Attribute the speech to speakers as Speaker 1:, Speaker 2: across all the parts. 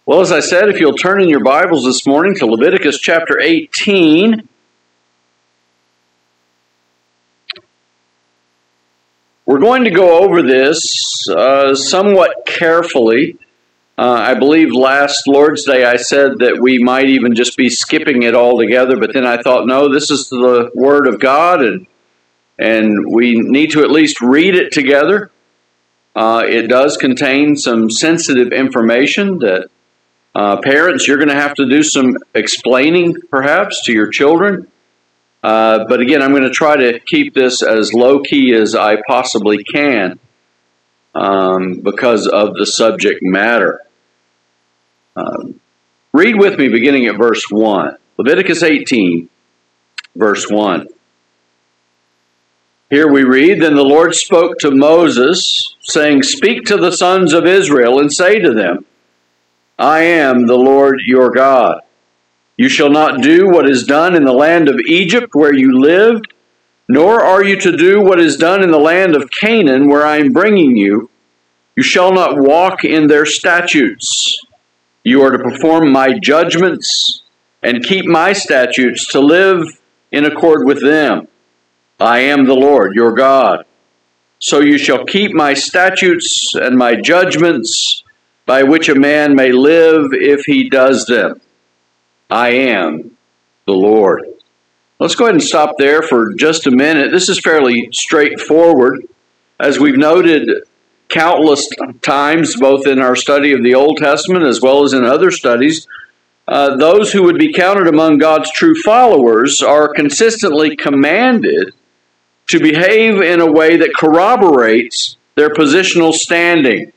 Speaker 1: Well, as I said, if you'll turn in your Bibles this morning to Leviticus chapter 18, we're going to go over this somewhat carefully. I believe last Lord's Day I said that we might even just be skipping it altogether, but then I thought, no, this is the Word of God, and we need to at least read it together. It does contain some sensitive information that parents, you're going to have to do some explaining, perhaps, to your children. But again, I'm going to try to keep this as low-key as I possibly can because of the subject matter. Read with me beginning at verse 1. Leviticus 18, verse 1. Here we read, "Then the Lord spoke to Moses, saying, Speak to the sons of Israel and say to them, I am the Lord your God. You shall not do what is done in the land of Egypt where you lived, nor are you to do what is done in the land of Canaan where I am bringing you. You shall not walk in their statutes. You are to perform my judgments and keep my statutes to live in accord with them. I am the Lord your God. So you shall keep my statutes and my judgments, by which a man may live if he does them. I am the Lord." Let's go ahead and stop there for just a minute. This is fairly straightforward. As we've noted countless times, both in our study of the Old Testament as well as in other studies, those who would be counted among God's true followers are consistently commanded to behave in a way that corroborates their positional standing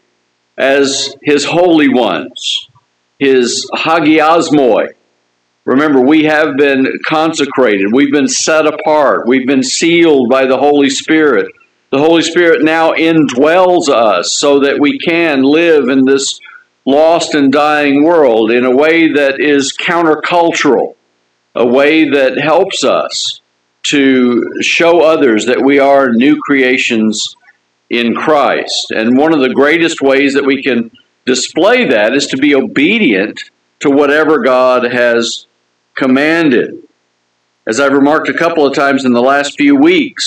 Speaker 1: as his holy ones, his hagiasmoi. Remember, we have been consecrated. We've been set apart. We've been sealed by the Holy Spirit. The Holy Spirit now indwells us so that we can live in this lost and dying world in a way that is countercultural, a way that helps us to show others that we are new creations in Christ. And one of the greatest ways that we can display that is to be obedient to whatever God has commanded. As I've remarked a couple of times in the last few weeks,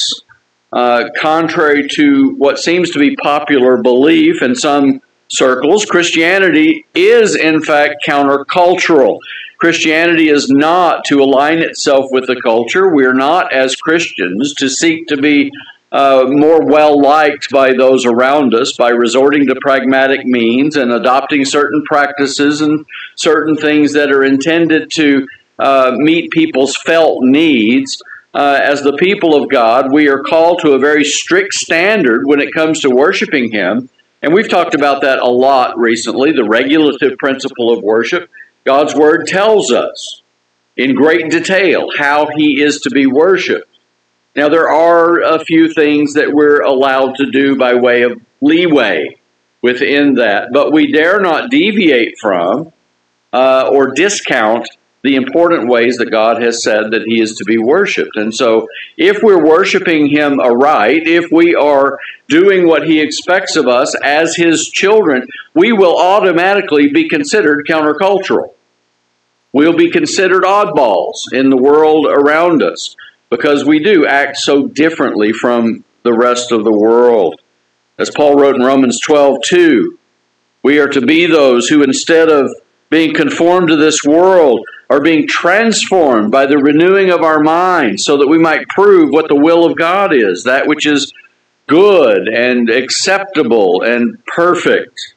Speaker 1: contrary to what seems to be popular belief in some circles, Christianity is in fact countercultural. Christianity is not to align itself with the culture. We're not, as Christians, to seek to be more well-liked by those around us by resorting to pragmatic means and adopting certain practices and certain things that are intended to meet people's felt needs. As the people of God, we are called to a very strict standard when it comes to worshiping Him. And we've talked about that a lot recently, the regulative principle of worship. God's Word tells us in great detail how He is to be worshiped. Now, there are a few things that we're allowed to do by way of leeway within that, but we dare not deviate from or discount the important ways that God has said that He is to be worshipped. And so, if we're worshiping Him aright, if we are doing what He expects of us as His children, we will automatically be considered countercultural. We'll be considered oddballs in the world around us, because we do act so differently from the rest of the world. As Paul wrote in Romans 12:2, we are to be those who, instead of being conformed to this world, are being transformed by the renewing of our minds so that we might prove what the will of God is, that which is good and acceptable and perfect.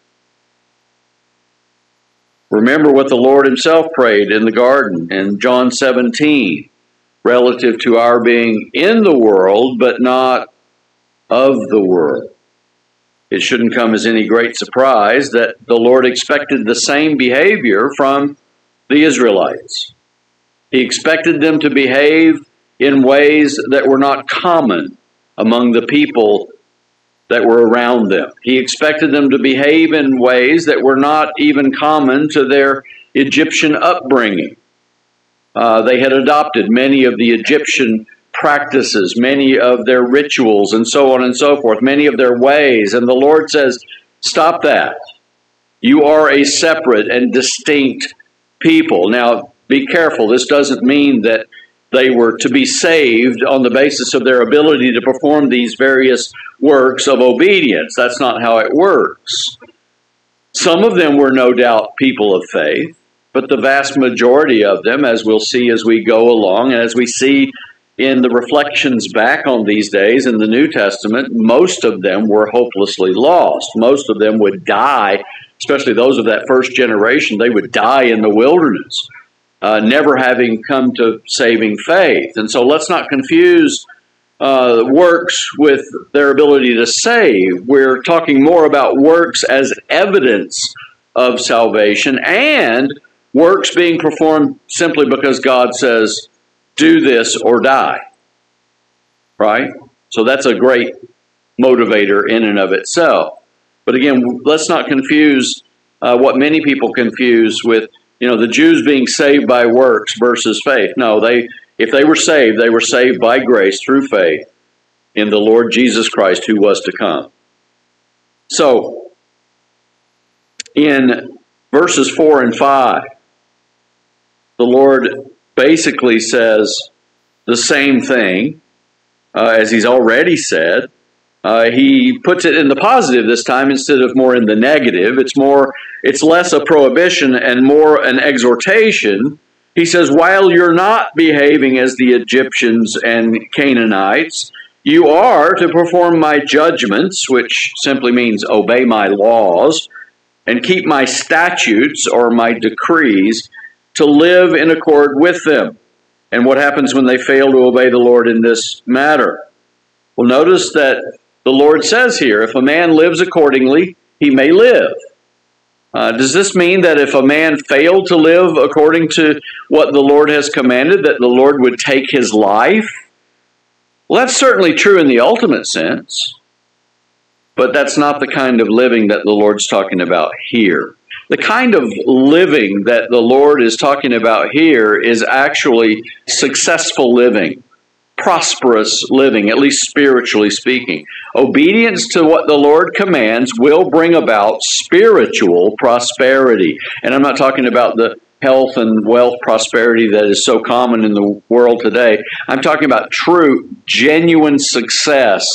Speaker 1: Remember what the Lord Himself prayed in the garden in John 17. Relative to our being in the world, but not of the world. It shouldn't come as any great surprise that the Lord expected the same behavior from the Israelites. He expected them to behave in ways that were not common among the people that were around them. He expected them to behave in ways that were not even common to their Egyptian upbringing. They had adopted many of the Egyptian practices, many of their rituals, and so on and so forth, many of their ways. And the Lord says, stop that. You are a separate and distinct people. Now, be careful. This doesn't mean that they were to be saved on the basis of their ability to perform these various works of obedience. That's not how it works. Some of them were no doubt people of faith, but the vast majority of them, as we'll see as we go along, and as we see in the reflections back on these days in the New Testament, most of them were hopelessly lost. Most of them would die, especially those of that first generation. They would die in the wilderness, never having come to saving faith. And so let's not confuse works with their ability to save. We're talking more about works as evidence of salvation and works being performed simply because God says, do this or die. Right? So that's a great motivator in and of itself. But again, let's not confuse what many people confuse with, the Jews being saved by works versus faith. No, if they were saved by grace through faith in the Lord Jesus Christ who was to come. So, in verses 4 and 5, the Lord basically says the same thing as he's already said. He puts it in the positive this time instead of more in the negative. It's less a prohibition and more an exhortation. He says, while you're not behaving as the Egyptians and Canaanites, you are to perform my judgments, which simply means obey my laws, and keep my statutes or my decrees, to live in accord with them. And what happens when they fail to obey the Lord in this matter? Well, notice that the Lord says here, if a man lives accordingly, he may live. Does this mean that if a man failed to live according to what the Lord has commanded, that the Lord would take his life? Well, that's certainly true in the ultimate sense, but that's not the kind of living that the Lord's talking about here. The kind of living that the Lord is talking about here is actually successful living, prosperous living, at least spiritually speaking. Obedience to what the Lord commands will bring about spiritual prosperity. And I'm not talking about the health and wealth prosperity that is so common in the world today. I'm talking about true, genuine success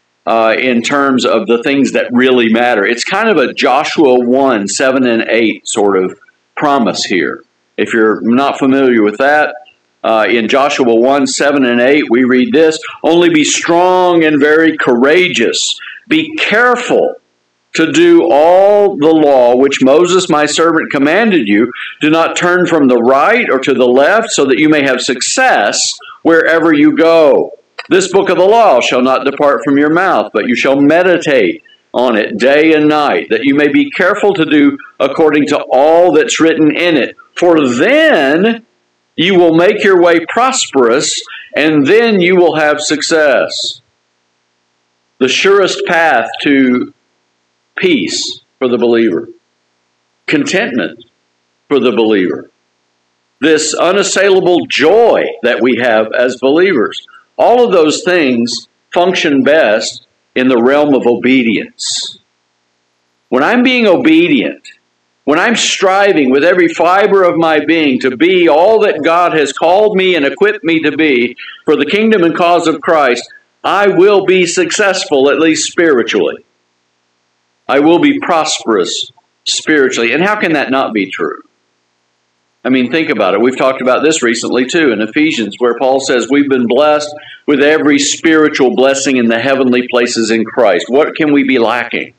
Speaker 1: in terms of the things that really matter. It's kind of a Joshua 1, 7 and 8 sort of promise here. If you're not familiar with that, in Joshua 1, 7 and 8, we read this, only be strong and very courageous. Be careful to do all the law which Moses my servant commanded you. Do not turn from the right or to the left, so that you may have success wherever you go. This book of the law shall not depart from your mouth, but you shall meditate on it day and night, that you may be careful to do according to all that's written in it. For then you will make your way prosperous, and then you will have success. The surest path to peace for the believer, contentment for the believer, this unassailable joy that we have as believers. All of those things function best in the realm of obedience. When I'm being obedient, when I'm striving with every fiber of my being to be all that God has called me and equipped me to be for the kingdom and cause of Christ, I will be successful, at least spiritually. I will be prosperous spiritually. And how can that not be true? I mean, think about it. We've talked about this recently, too, in Ephesians, where Paul says we've been blessed with every spiritual blessing in the heavenly places in Christ. What can we be lacking?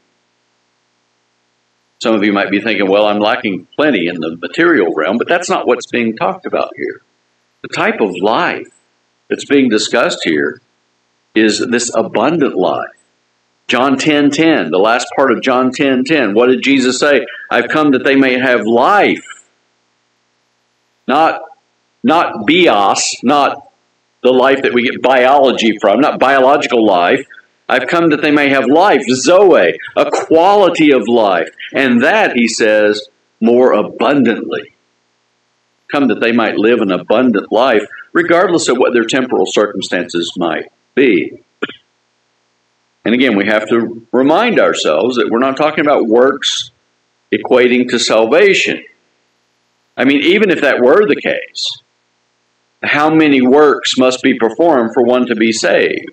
Speaker 1: Some of you might be thinking, well, I'm lacking plenty in the material realm, but that's not what's being talked about here. The type of life that's being discussed here is this abundant life. John 10:10, the last part of John 10:10. What did Jesus say? I've come that they may have life. Not bios, not the life that we get biology from, not biological life. I've come that they may have life, Zoe, a quality of life. And that, he says, more abundantly. Come that they might live an abundant life, regardless of what their temporal circumstances might be. And again, we have to remind ourselves that we're not talking about works equating to salvation. I mean, even if that were the case, how many works must be performed for one to be saved?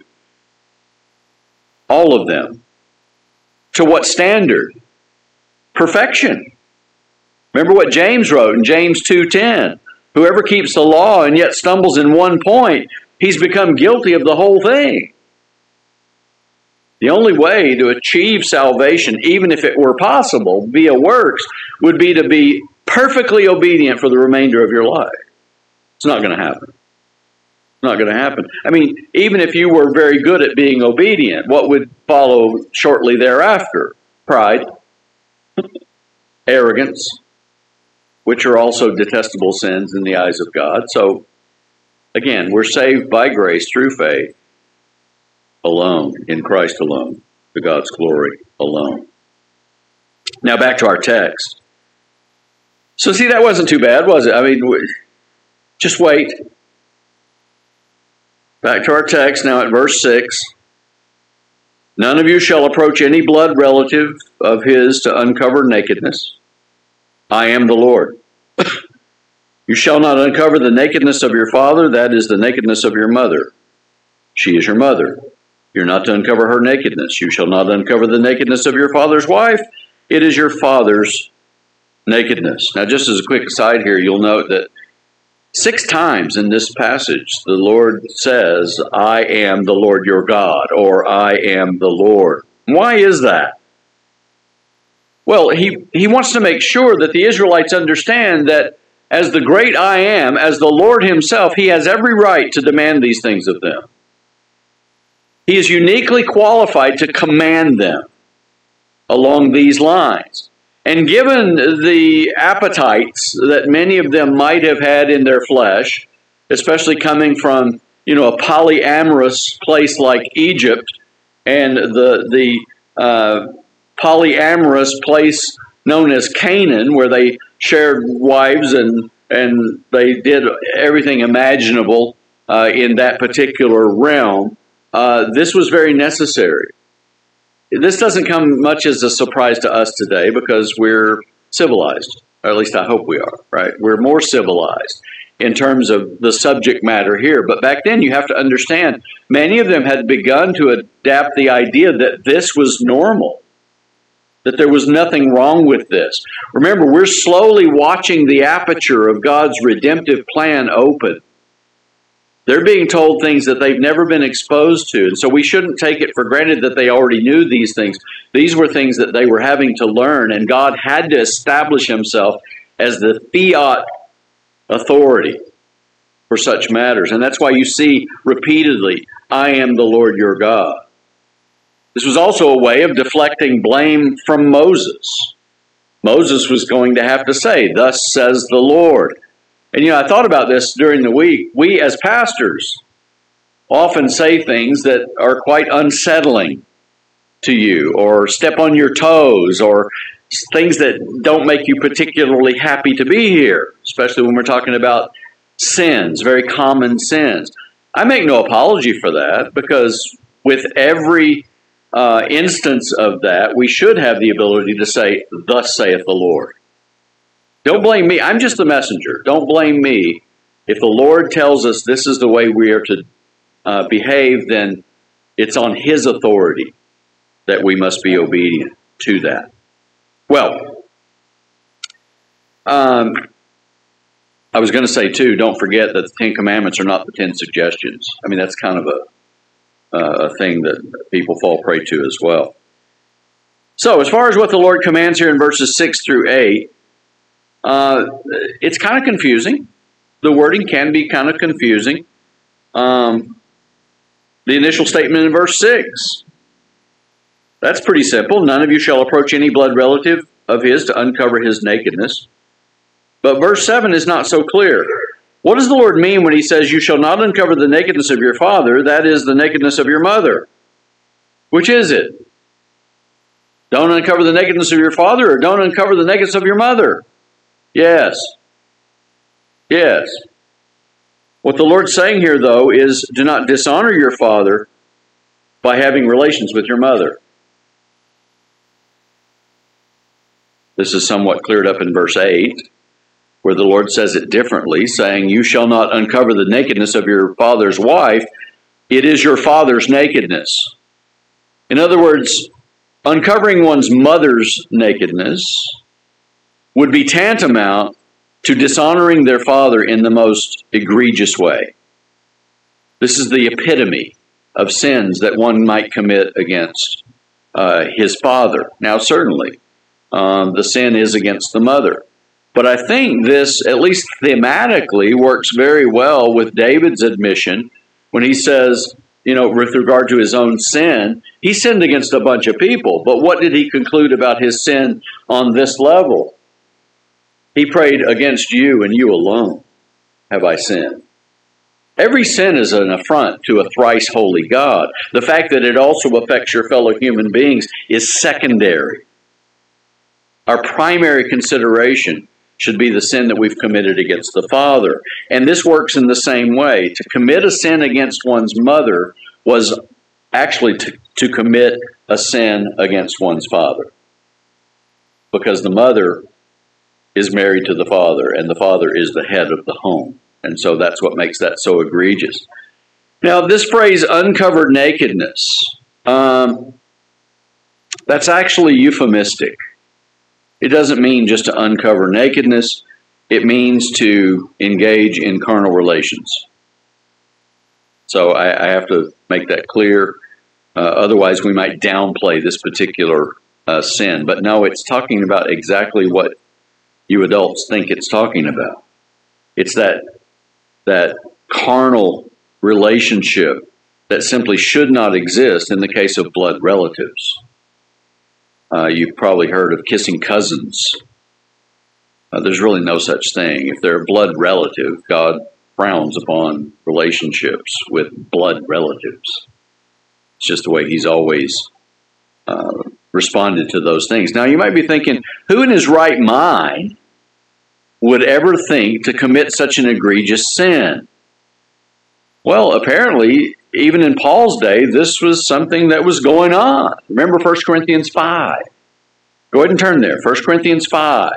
Speaker 1: All of them. To what standard? Perfection. Remember what James wrote in James 2:10. Whoever keeps the law and yet stumbles in one point, he's become guilty of the whole thing. The only way to achieve salvation, even if it were possible, via works, would be to be perfectly obedient for the remainder of your life. It's not going to happen. It's not going to happen. I mean, even if you were very good at being obedient, what would follow shortly thereafter? Pride, arrogance, which are also detestable sins in the eyes of God. So, again, we're saved by grace through faith alone, in Christ alone, to God's glory alone. Now back to our text. So see, that wasn't too bad, was it? I mean, just wait. Back to our text now at verse 6. None of you shall approach any blood relative of his to uncover nakedness. I am the Lord. You shall not uncover the nakedness of your father, that is the nakedness of your mother. She is your mother. You're not to uncover her nakedness. You shall not uncover the nakedness of your father's wife. It is your father's nakedness. Now, just as a quick aside here, you'll note that 6 times in this passage, the Lord says, I am the Lord your God, or I am the Lord. Why is that? Well, he wants to make sure that the Israelites understand that as the great I am, as the Lord himself, he has every right to demand these things of them. He is uniquely qualified to command them along these lines. And given the appetites that many of them might have had in their flesh, especially coming from, a polyamorous place like Egypt and the polyamorous place known as Canaan, where they shared wives and they did everything imaginable in that particular realm, this was very necessary. This doesn't come much as a surprise to us today because we're civilized, or at least I hope we are, right? We're more civilized in terms of the subject matter here. But back then you have to understand, many of them had begun to adapt the idea that this was normal, that there was nothing wrong with this. Remember, we're slowly watching the aperture of God's redemptive plan open. They're being told things that they've never been exposed to. And so we shouldn't take it for granted that they already knew these things. These were things that they were having to learn, and God had to establish himself as the fiat authority for such matters. And that's why you see repeatedly, I am the Lord your God. This was also a way of deflecting blame from Moses. Moses was going to have to say, thus says the Lord. And I thought about this during the week. We as pastors often say things that are quite unsettling to you, or step on your toes, or things that don't make you particularly happy to be here, especially when we're talking about sins, very common sins. I make no apology for that, because with every instance of that, we should have the ability to say, thus saith the Lord. Don't blame me. I'm just the messenger. Don't blame me. If the Lord tells us this is the way we are to behave, then it's on his authority that we must be obedient to that. Well, I was going to say, too, don't forget that the 10 Commandments are not the 10 suggestions. I mean, that's kind of a thing that people fall prey to as well. So, as far as what the Lord commands here in verses 6 through 8, it's kind of confusing. The wording can be kind of confusing. The initial statement in verse 6, that's pretty simple. None of you shall approach any blood relative of his to uncover his nakedness. But verse 7 is not so clear. What does the Lord mean when he says, you shall not uncover the nakedness of your father, that is the nakedness of your mother? Which is it? Don't uncover the nakedness of your father, or don't uncover the nakedness of your mother? Yes. Yes. What the Lord's saying here, though, is do not dishonor your father by having relations with your mother. This is somewhat cleared up in verse 8, where the Lord says it differently, saying, "You shall not uncover the nakedness of your father's wife. It is your father's nakedness." In other words, uncovering one's mother's nakedness would be tantamount to dishonoring their father in the most egregious way. This is the epitome of sins that one might commit against his father. Now, certainly, the sin is against the mother. But I think this, at least thematically, works very well with David's admission when he says, with regard to his own sin, he sinned against a bunch of people. But what did he conclude about his sin on this level? He prayed, "Against you and you alone have I sinned." Every sin is an affront to a thrice holy God. The fact that it also affects your fellow human beings is secondary. Our primary consideration should be the sin that we've committed against the Father. And this works in the same way. To commit a sin against one's mother was actually to commit a sin against one's father. Because the mother is married to the father, and the father is the head of the home. And so that's what makes that so egregious. Now, this phrase, uncovered nakedness, that's actually euphemistic. It doesn't mean just to uncover nakedness. It means to engage in carnal relations. So I have to make that clear. Otherwise, we might downplay this particular sin. But no, it's talking about exactly what you adults think it's talking about. It's that carnal relationship that simply should not exist in the case of blood relatives. You've probably heard of kissing cousins. There's really no such thing. If they're a blood relative, God frowns upon relationships with blood relatives. It's just the way He's always responded to those things. Now, you might be thinking, who in his right mind would ever think to commit such an egregious sin? Well, apparently, even in Paul's day, this was something that was going on. Remember 1 Corinthians 5. Go ahead and turn there. 1 Corinthians 5.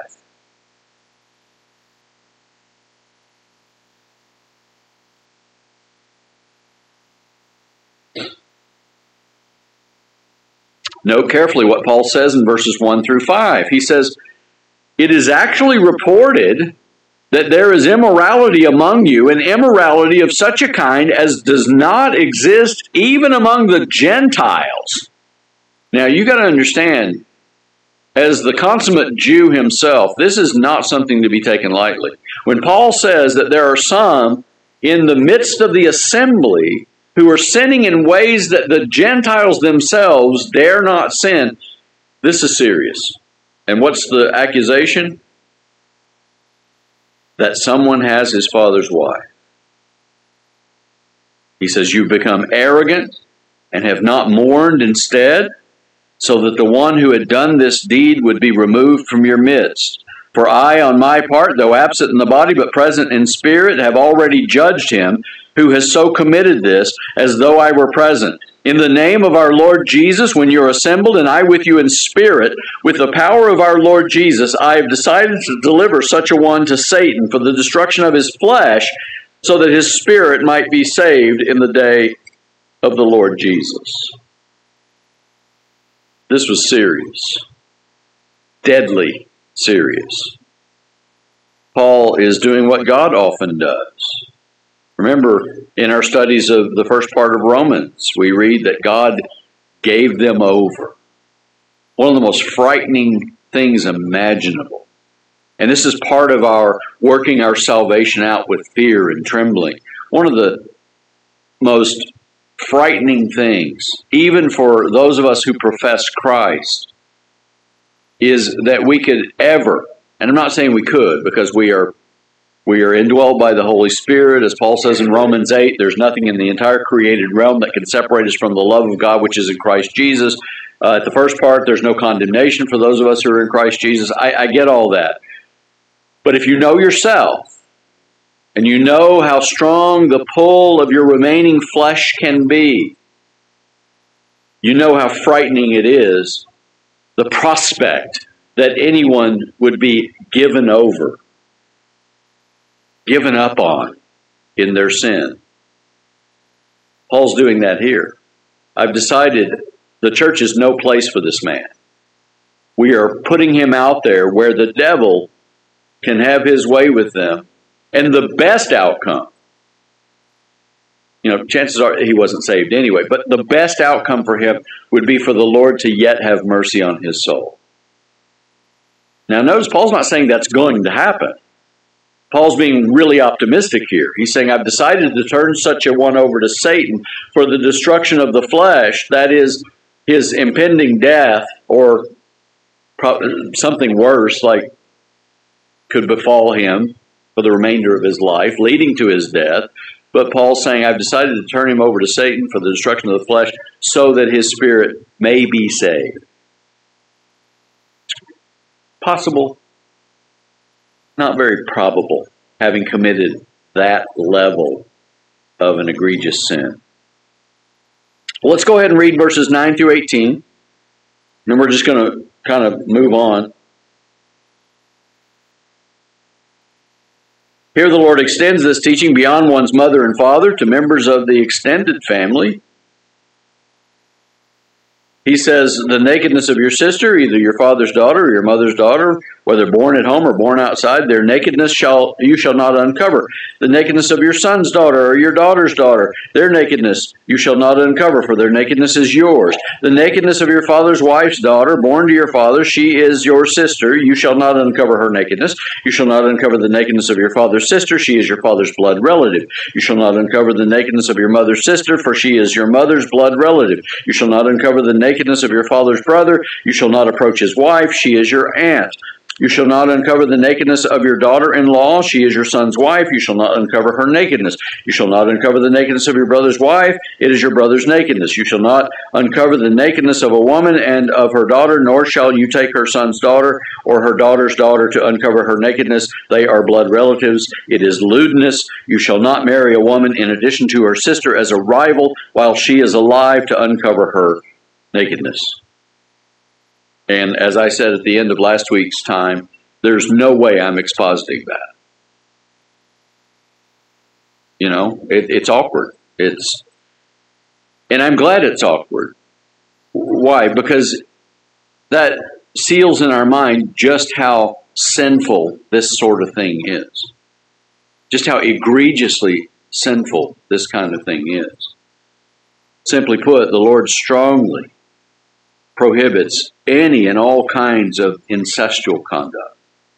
Speaker 1: Note carefully what Paul says in verses 1 through 5. He says, "It is actually reported that there is immorality among you, and immorality of such a kind as does not exist even among the Gentiles." Now, you got to understand, as the consummate Jew himself, this is not something to be taken lightly. When Paul says that there are some in the midst of the assembly who are sinning in ways that the Gentiles themselves dare not sin, this is serious. And what's the accusation? That someone has his father's wife. He says, "You've become arrogant and have not mourned instead, so that the one who had done this deed would be removed from your midst. For I, on my part, though absent in the body but present in spirit, have already judged him who has so committed this, as though I were present. In the name of our Lord Jesus, when you're assembled, and I with you in spirit, with the power of our Lord Jesus, I have decided to deliver such a one to Satan for the destruction of his flesh, so that his spirit might be saved in the day of the Lord Jesus." This was serious. Deadly serious. Paul is doing what God often does. Remember, in our studies of the first part of Romans, we read that God gave them over. One of the most frightening things imaginable. And this is part of our working our salvation out with fear and trembling. One of the most frightening things, even for those of us who profess Christ, is that we could ever, and I'm not saying we could, because we are indwelled by the Holy Spirit. As Paul says in Romans 8, there's nothing in the entire created realm that can separate us from the love of God which is in Christ Jesus. At the first part, there's no condemnation for those of us who are in Christ Jesus. I get all that. But if you know yourself, and you know how strong the pull of your remaining flesh can be, you know how frightening it is, the prospect that anyone would be given over, given up on in their sin. Paul's doing that here. I've decided the church is no place for this man. We are putting him out there where the devil can have his way with them. And the best outcome, chances are he wasn't saved anyway, but the best outcome for him would be for the Lord to yet have mercy on his soul. Now notice Paul's not saying that's going to happen. Paul's being really optimistic here. He's saying, I've decided to turn such a one over to Satan for the destruction of the flesh, that is, his impending death, or something worse like could befall him for the remainder of his life, leading to his death. But Paul's saying, I've decided to turn him over to Satan for the destruction of the flesh so that his spirit may be saved. Possible, not very probable, having committed that level of an egregious sin. Well, let's go ahead and read verses 9 through 18. And then we're just going to kind of move on. Here the Lord extends this teaching beyond one's mother and father to members of the extended family. He says, the nakedness of your sister, either your father's daughter or your mother's daughter, whether born at home or born outside, their nakedness you shall not uncover. The nakedness of your son's daughter or your daughter's daughter, their nakedness you shall not uncover, for their nakedness is yours. The nakedness of your father's wife's daughter, born to your father, she is your sister, you shall not uncover her nakedness. You shall not uncover the nakedness of your father's sister, she is your father's blood relative. You shall not uncover the nakedness of your mother's sister, for she is your mother's blood relative. You shall not uncover the nakedness of your father's brother, you shall not approach his wife, she is your aunt. You shall not uncover the nakedness of your daughter-in-law, she is your son's wife, you shall not uncover her nakedness. You shall not uncover the nakedness of your brother's wife, it is your brother's nakedness. You shall not uncover the nakedness of a woman and of her daughter, nor shall you take her son's daughter or her daughter's daughter to uncover her nakedness. They are blood relatives. It is lewdness. You shall not marry a woman in addition to her sister as a rival while she is alive to uncover her nakedness. And as I said at the end of last week's time, there's no way I'm expositing that. It's awkward. And I'm glad it's awkward. Why? Because that seals in our mind just how sinful this sort of thing is. Just how egregiously sinful this kind of thing is. Simply put, the Lord strongly prohibits any and all kinds of incestual conduct.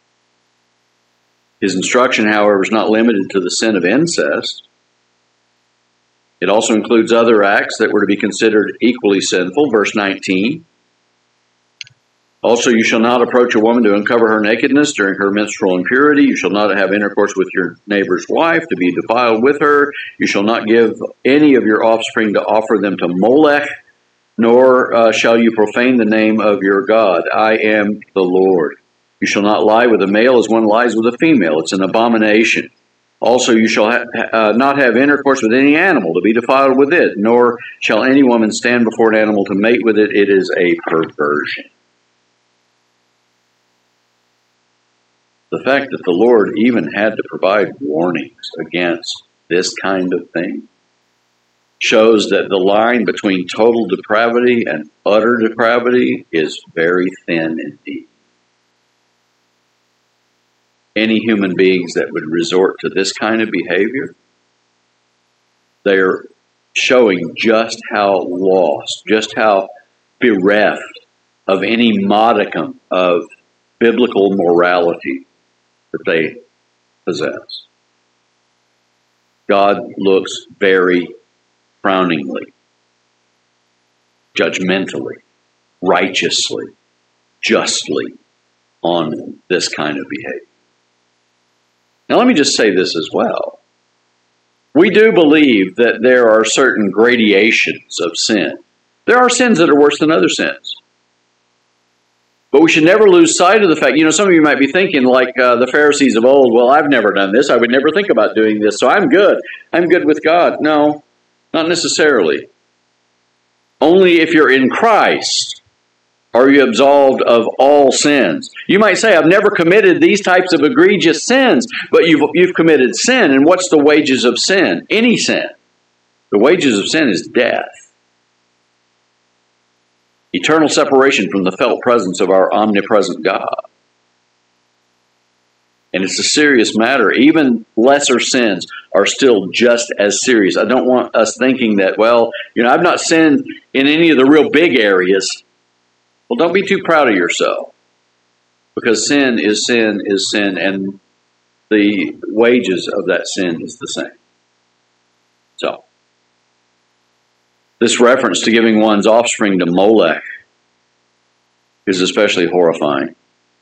Speaker 1: His instruction, however, is not limited to the sin of incest. It also includes other acts that were to be considered equally sinful. Verse 19. Also, you shall not approach a woman to uncover her nakedness during her menstrual impurity. You shall not have intercourse with your neighbor's wife to be defiled with her. You shall not give any of your offspring to offer them to Molech, nor shall you profane the name of your God. I am the Lord. You shall not lie with a male as one lies with a female. It's an abomination. Also, you shall not have intercourse with any animal to be defiled with it, nor shall any woman stand before an animal to mate with it. It is a perversion. The fact that the Lord even had to provide warnings against this kind of thing shows that the line between total depravity and utter depravity is very thin indeed. Any human beings that would resort to this kind of behavior, they're showing just how lost, just how bereft of any modicum of biblical morality that they possess. God looks very frowningly, judgmentally, righteously, justly on this kind of behavior. Now let me just say this as well. We do believe that there are certain gradations of sin. There are sins that are worse than other sins. But we should never lose sight of the fact, some of you might be thinking like the Pharisees of old, well, I've never done this. I would never think about doing this, so I'm good. I'm good with God. No. Not necessarily. Only if you're in Christ Are you absolved of all sins? You might say, I've never committed these types of egregious sins, but you've committed sin. And what's the wages of sin? Any sin. The wages of sin is death. Eternal separation from the felt presence of our omnipresent God. And it's a serious matter. Even lesser sins are still just as serious. I don't want us thinking that, well, I've not sinned in any of the real big areas. Well, don't be too proud of yourself. Because sin is sin is sin, and the wages of that sin is the same. So, this reference to giving one's offspring to Molech is especially horrifying.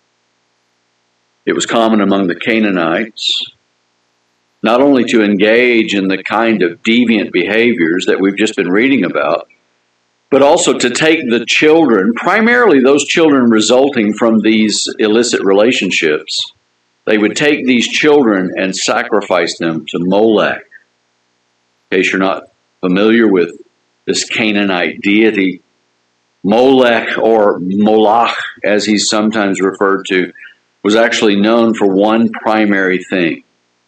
Speaker 1: It was common among the Canaanites not only to engage in the kind of deviant behaviors that we've just been reading about, but also to take the children, primarily those children resulting from these illicit relationships. They would take these children and sacrifice them to Molech. In case you're not familiar with this Canaanite deity, Molech, or Moloch, as he's sometimes referred to, was actually known for one primary thing.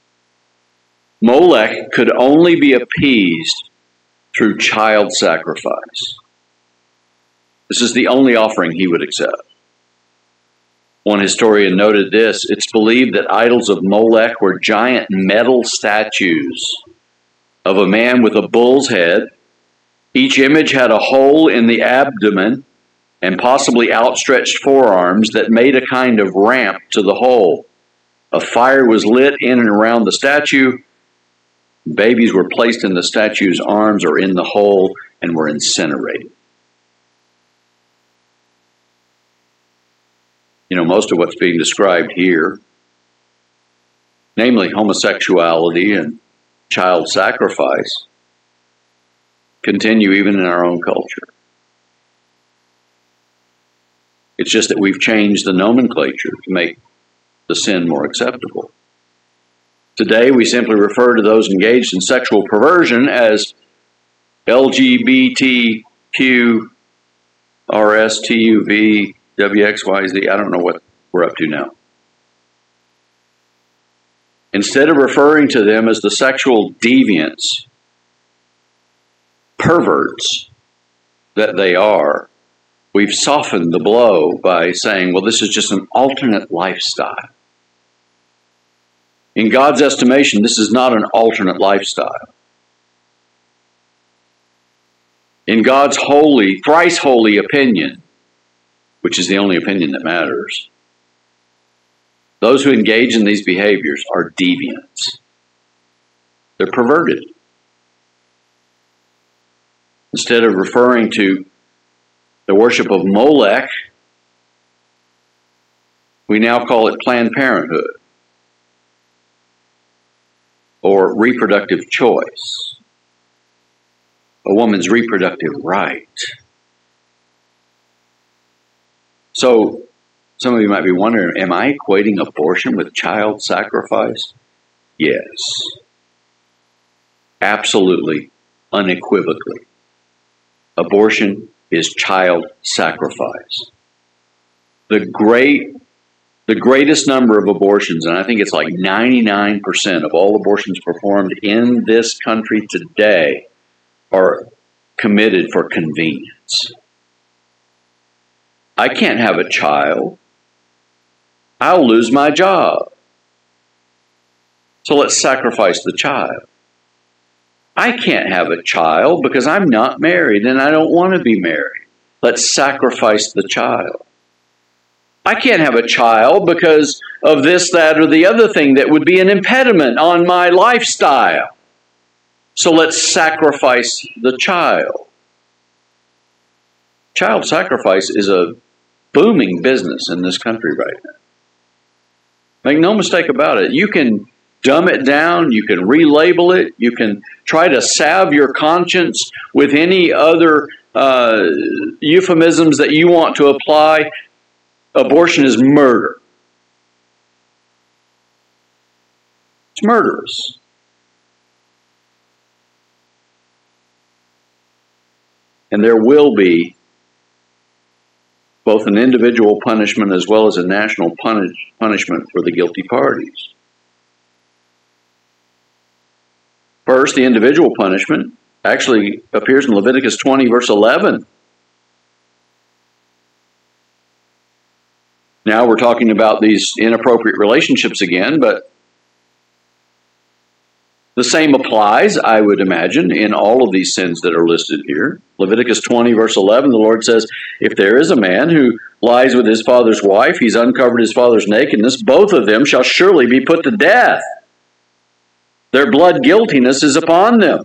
Speaker 1: Molech could only be appeased through child sacrifice. This is the only offering he would accept. One historian noted this: it's believed that idols of Molech were giant metal statues of a man with a bull's head. Each image had a hole in the abdomen and possibly outstretched forearms that made a kind of ramp to the hole. A fire was lit in and around the statue. Babies were placed in the statue's arms or in the hole and were incinerated. Most of what's being described here, namely homosexuality and child sacrifice, continue even in our own culture. It's just that we've changed the nomenclature to make the sin more acceptable. Today, we simply refer to those engaged in sexual perversion as LGBTQ, RSTUV, WXYZ. I don't know what we're up to now. Instead of referring to them as the sexual deviants, perverts that they are, we've softened the blow by saying, well, this is just an alternate lifestyle. In God's estimation, this is not an alternate lifestyle. In God's holy, thrice holy opinion, which is the only opinion that matters, those who engage in these behaviors are deviants. They're perverted. Instead of referring to the worship of Molech, we now call it Planned Parenthood or reproductive choice, a woman's reproductive right. So, some of you might be wondering, am I equating abortion with child sacrifice? Yes. Absolutely, unequivocally. Abortion is child sacrifice. The greatest number of abortions, and I think it's like 99% of all abortions performed in this country today, are committed for convenience. I can't have a child. I'll lose my job. So let's sacrifice the child. I can't have a child because I'm not married and I don't want to be married. Let's sacrifice the child. I can't have a child because of this, that, or the other thing that would be an impediment on my lifestyle. So let's sacrifice the child. Child sacrifice is a booming business in this country right now. Make no mistake about it. You can dumb it down. You can relabel it. You can try to salve your conscience with any other euphemisms that you want to apply. Abortion is murder. It's murderous. And there will be both an individual punishment as well as a national punishment for the guilty parties. First, the individual punishment actually appears in Leviticus 20, verse 11. Now we're talking about these inappropriate relationships again, but the same applies, I would imagine, in all of these sins that are listed here. Leviticus 20, verse 11, the Lord says, if there is a man who lies with his father's wife, he's uncovered his father's nakedness, both of them shall surely be put to death. Their blood guiltiness is upon them.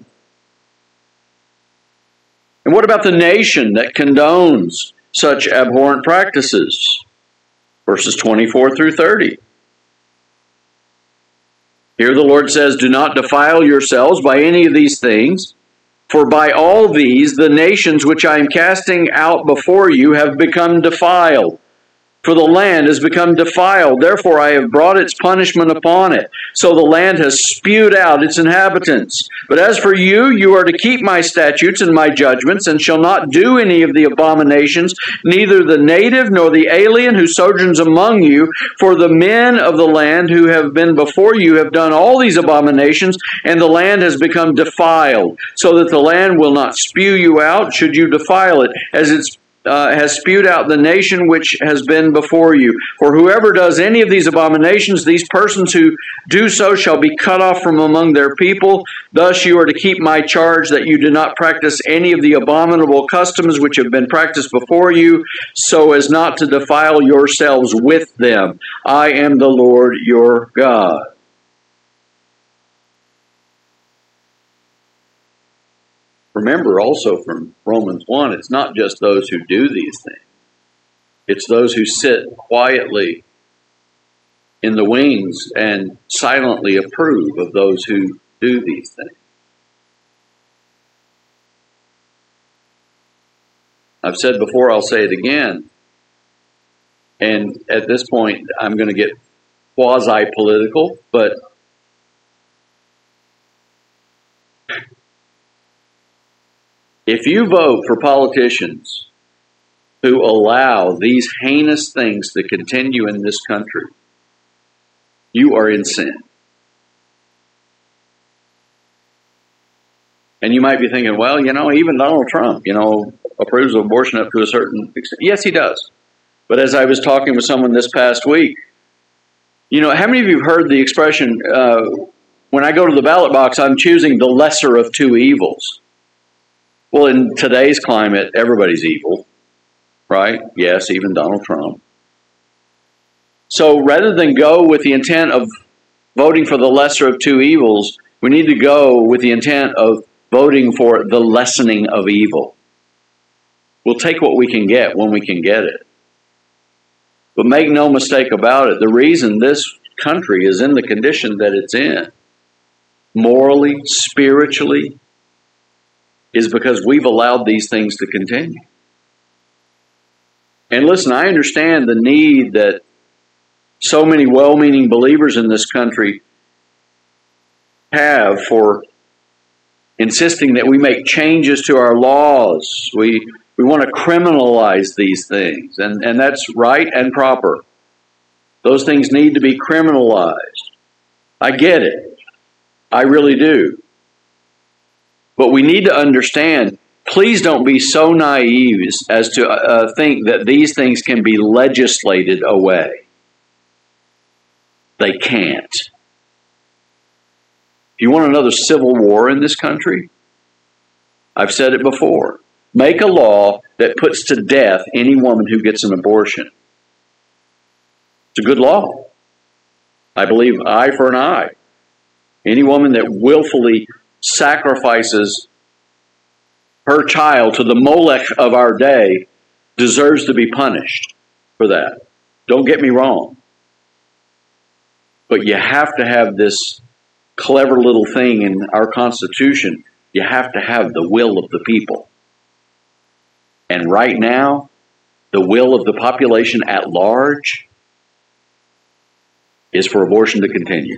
Speaker 1: And what about the nation that condones such abhorrent practices? Verses 24 through 30. Here the Lord says, do not defile yourselves by any of these things, for by all these the nations which I am casting out before you have become defiled. For the land has become defiled, therefore I have brought its punishment upon it. So the land has spewed out its inhabitants. But as for you, you are to keep my statutes and my judgments, and shall not do any of the abominations, neither the native nor the alien who sojourns among you. For the men of the land who have been before you have done all these abominations, and the land has become defiled, so that the land will not spew you out, should you defile it, as it's has spewed out the nation which has been before you. For whoever does any of these abominations, these persons who do so shall be cut off from among their people. Thus you are to keep my charge that you do not practice any of the abominable customs which have been practiced before you, so as not to defile yourselves with them. I am the Lord your God. Remember also from Romans 1, it's not just those who do these things. It's those who sit quietly in the wings and silently approve of those who do these things. I've said before, I'll say it again. And at this point, I'm going to get quasi-political, but if you vote for politicians who allow these heinous things to continue in this country, you are in sin. And you might be thinking, well, even Donald Trump, approves of abortion up to a certain extent. Yes, he does. But as I was talking with someone this past week, how many of you have heard the expression, when I go to the ballot box, I'm choosing the lesser of two evils? Well, in today's climate, everybody's evil, right? Yes, even Donald Trump. So rather than go with the intent of voting for the lesser of two evils, we need to go with the intent of voting for the lessening of evil. We'll take what we can get when we can get it. But make no mistake about it, the reason this country is in the condition that it's in, morally, spiritually, is because we've allowed these things to continue. And listen, I understand the need that so many well-meaning believers in this country have for insisting that we make changes to our laws. We want to criminalize these things, and that's right and proper. Those things need to be criminalized. I get it. I really do. But we need to understand, please don't be so naive as to think that these things can be legislated away. They can't. If you want another civil war in this country, I've said it before, make a law that puts to death any woman who gets an abortion. It's a good law. I believe eye for an eye. Any woman that willfully sacrifices her child to the Molech of our day deserves to be punished for that. Don't get me wrong. But you have to have this clever little thing in our Constitution. You have to have the will of the people. And right now, the will of the population at large is for abortion to continue.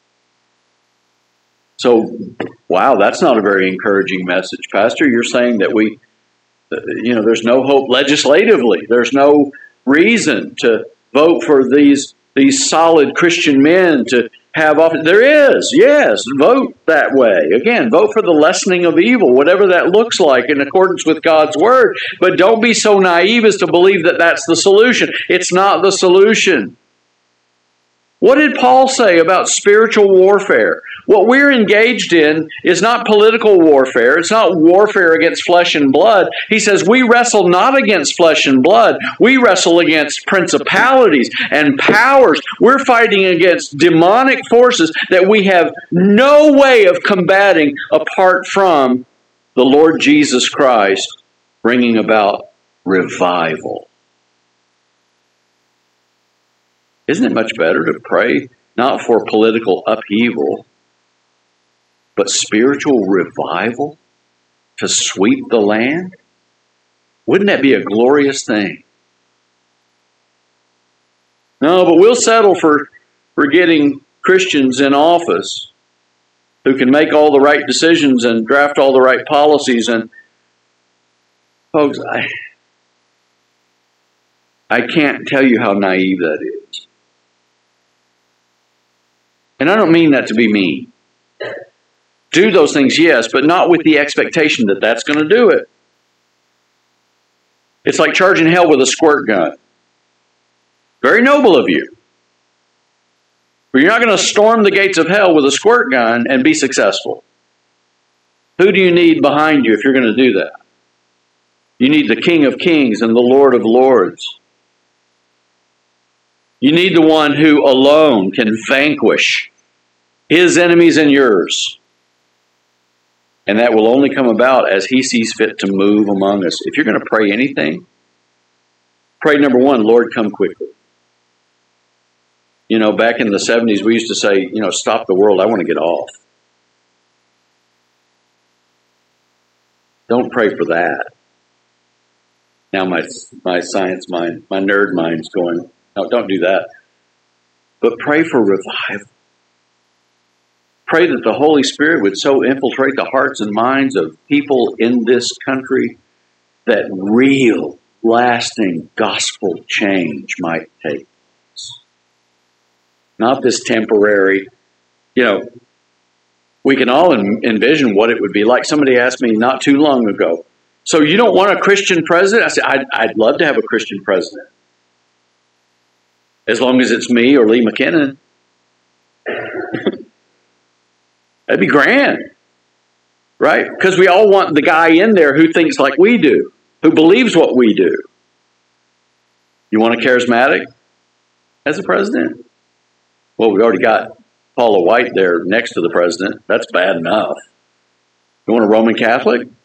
Speaker 1: So, wow, that's not a very encouraging message, Pastor. You're saying that there's no hope legislatively. There's no reason to vote for these solid Christian men to have office. There is, yes, vote that way. Again, vote for the lessening of evil, whatever that looks like in accordance with God's word. But don't be so naive as to believe that that's the solution. It's not the solution. What did Paul say about spiritual warfare? What we're engaged in is not political warfare. It's not warfare against flesh and blood. He says we wrestle not against flesh and blood. We wrestle against principalities and powers. We're fighting against demonic forces that we have no way of combating apart from the Lord Jesus Christ bringing about revival. Isn't it much better to pray not for political upheaval, but spiritual revival to sweep the land? Wouldn't that be a glorious thing? No, but we'll settle for getting Christians in office who can make all the right decisions and draft all the right policies. And folks, I can't tell you how naive that is. And I don't mean that to be mean. Do those things, yes, but not with the expectation that that's going to do it. It's like charging hell with a squirt gun. Very noble of you. But you're not going to storm the gates of hell with a squirt gun and be successful. Who do you need behind you if you're going to do that? You need the King of Kings and the Lord of Lords. You need the one who alone can vanquish his enemies and yours. And that will only come about as he sees fit to move among us. If you're going to pray anything, pray number one, Lord, come quickly. You know, back in the 70s, we used to say, stop the world, I want to get off. Don't pray for that. Now my science mind, my nerd mind's going, no, don't do that. But pray for revival. Pray that the Holy Spirit would so infiltrate the hearts and minds of people in this country that real, lasting gospel change might take place. Not this temporary, we can all envision what it would be like. Somebody asked me not too long ago, so you don't want a Christian president? I said, I'd love to have a Christian president. As long as it's me or Lee McKinnon. That'd be grand, right? Because we all want the guy in there who thinks like we do, who believes what we do. You want a charismatic as a president? Well, we already got Paula White there next to the president. That's bad enough. You want a Roman Catholic? You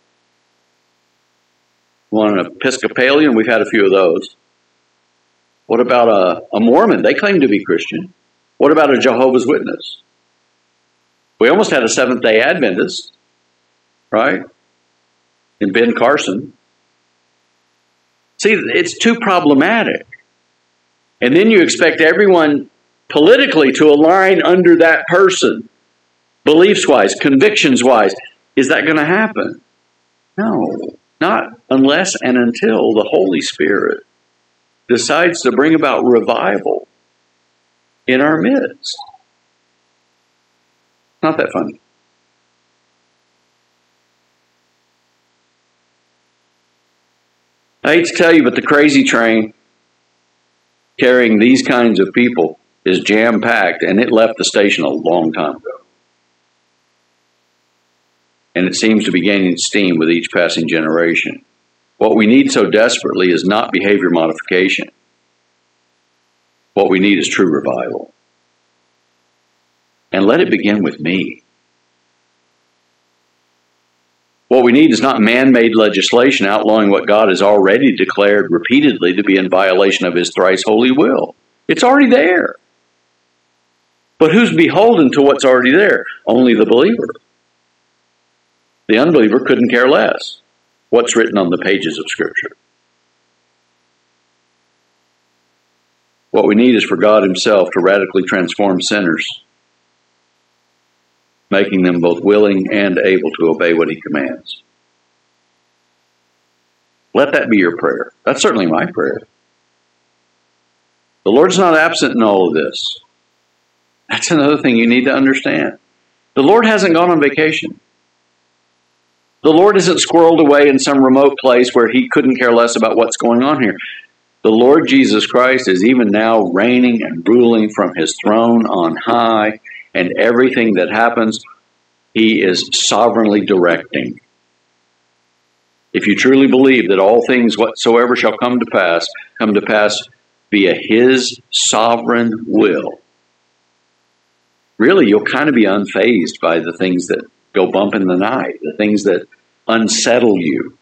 Speaker 1: want an Episcopalian? We've had a few of those. What about a Mormon? They claim to be Christian. What about a Jehovah's Witness? We almost had a Seventh-day Adventist, right? In Ben Carson. See, it's too problematic. And then you expect everyone politically to align under that person, beliefs-wise, convictions-wise. Is that going to happen? No, not unless and until the Holy Spirit decides to bring about revival in our midst. Not that funny. I hate to tell you, but the crazy train carrying these kinds of people is jam-packed, and it left the station a long time ago. And it seems to be gaining steam with each passing generation. What we need so desperately is not behavior modification. What we need is true revival. And let it begin with me. What we need is not man-made legislation outlawing what God has already declared repeatedly to be in violation of his thrice holy will. It's already there. But who's beholden to what's already there? Only the believer. The unbeliever couldn't care less what's written on the pages of Scripture. What we need is for God himself to radically transform sinners, making them both willing and able to obey what he commands. Let that be your prayer. That's certainly my prayer. The Lord's not absent in all of this. That's another thing you need to understand. The Lord hasn't gone on vacation. The Lord isn't squirreled away in some remote place where he couldn't care less about what's going on here. The Lord Jesus Christ is even now reigning and ruling from his throne on high, and everything that happens, he is sovereignly directing. If you truly believe that all things whatsoever shall come to pass via his sovereign will, really you'll kind of be unfazed by the things that go bump in the night, the things that unsettle you.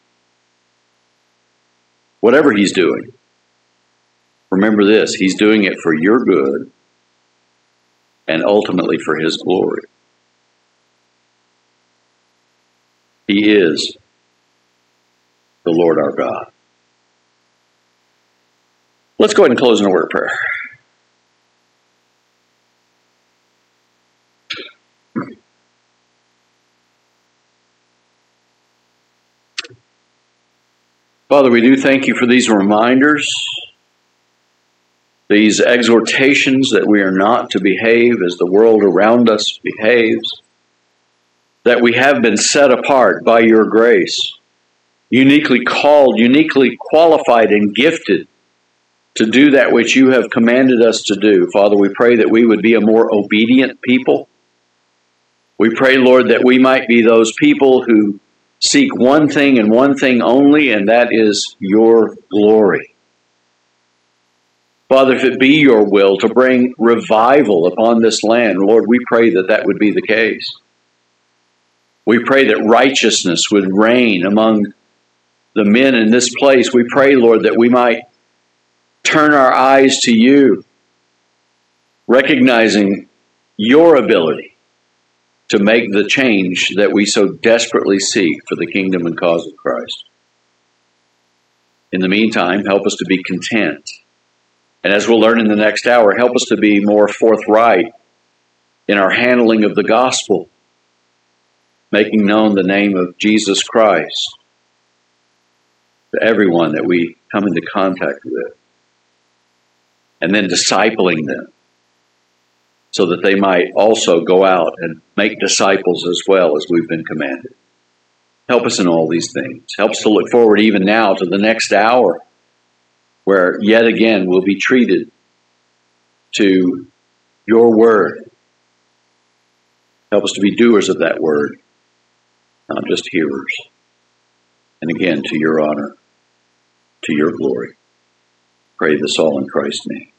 Speaker 1: Whatever he's doing, remember this, he's doing it for your good and ultimately for his glory. He is the Lord our God. Let's go ahead and close in a word of prayer. Father, we do thank you for these reminders, these exhortations that we are not to behave as the world around us behaves, that we have been set apart by your grace, uniquely called, uniquely qualified and gifted to do that which you have commanded us to do. Father, we pray that we would be a more obedient people. We pray, Lord, that we might be those people who seek one thing and one thing only, and that is your glory. Father, if it be your will to bring revival upon this land, Lord, we pray that that would be the case. We pray that righteousness would reign among the men in this place. We pray, Lord, that we might turn our eyes to you, recognizing your ability to make the change that we so desperately seek for the kingdom and cause of Christ. In the meantime, help us to be content. And as we'll learn in the next hour, help us to be more forthright in our handling of the gospel, making known the name of Jesus Christ to everyone that we come into contact with, and then discipling them so that they might also go out and make disciples as well as we've been commanded. Help us in all these things. Help us to look forward even now to the next hour, where yet again we'll be treated to your word. Help us to be doers of that word, not just hearers. And again, to your honor, to your glory. Pray this all in Christ's name.